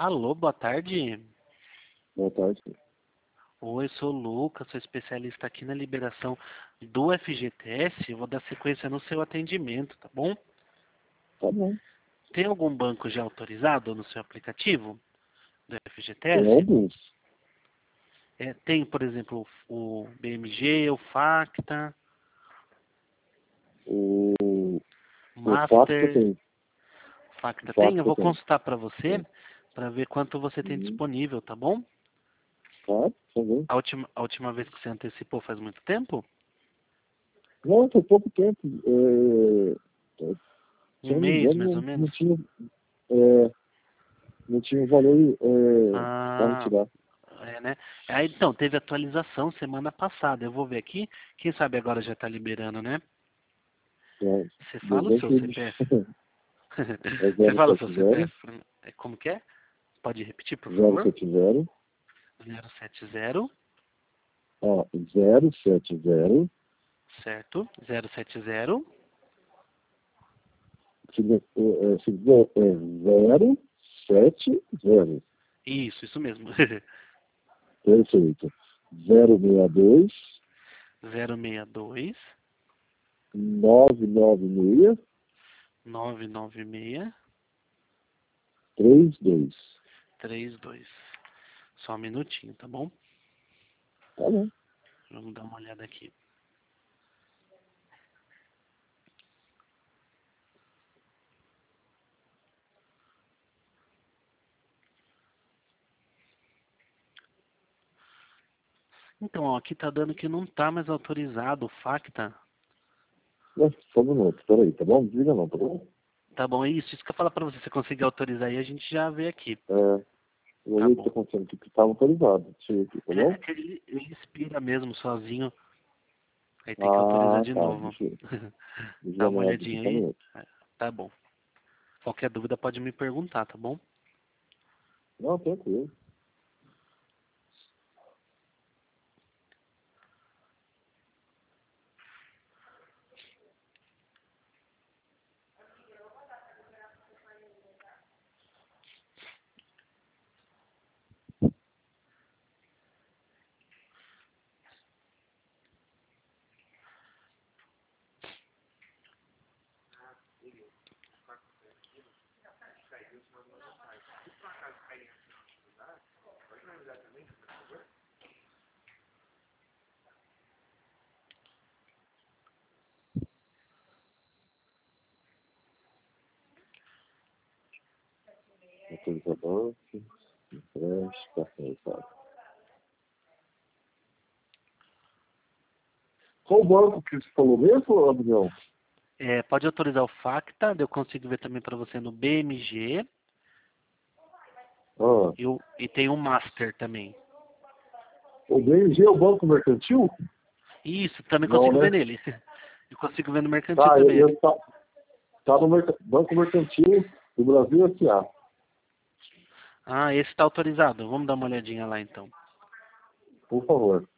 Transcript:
Alô, boa tarde. Boa tarde. Oi, sou o Lucas, sou especialista aqui na liberação do FGTS. Eu vou dar sequência no seu atendimento, tá bom? Tá bom. Tem algum banco já autorizado no seu aplicativo do Tem FGTS? alguns. Tem, por exemplo, o BMG, o Facta, O, o o Facta Master. tem. O Facta tem? Eu Facta vou tem. consultar para você, Tem. para ver quanto você tem Uhum. disponível, tá bom? Tá bom. A última vez que você antecipou faz muito tempo? Não, foi pouco tempo. Se Um eu não me mês, engano, mais ou não menos? tinha, é, não tinha o valor para Ah, retirar. né? Aí, então, teve atualização semana passada. Eu vou ver aqui. Quem sabe agora já está liberando, né? É, Você fala o bem seu que CPF. é Você fala o seu 070, CPF. Como que é? Pode repetir, por favor? 070, 070, ó, 070, certo? 070, é 070. isso mesmo. Perfeito. 062 062, 996 996, 32. 32. Só um minutinho, tá bom? Tá bom. Vamos dar uma olhada aqui. Então, ó, aqui tá dando que não tá mais autorizado o Facta. Só um minuto, peraí, tá bom? Desliga não, tá bom? Tá bom, é isso que eu falo pra você. Se você conseguir autorizar aí, a gente já vê aqui. Eu Tá olhei o que tá bom. acontecendo aqui, que estava autorizado. Deixa eu ver aqui, tá É bom? que ele expira mesmo, sozinho. Aí tem que autorizar Ah, de tá. novo. Deixa eu Dá dar uma uma olhada aqui, olhadinha só um aí. minuto. Tá bom. Qualquer dúvida pode me perguntar, tá bom? Não, tranquilo. Autorizador, creche, café, tá. Qual o banco que você falou mesmo, Adrião? Pode autorizar o Facta, eu consigo ver também pra você no BMG Ah, e tem o Master também. o BMG é o Banco Mercantil? Isso, também Não, consigo ver né? nele. Eu consigo ver no Mercantil Tá, também. tá no Banco Mercantil do Brasil S.A. Ah, esse tá autorizado. Vamos dar uma olhadinha lá então. Por favor.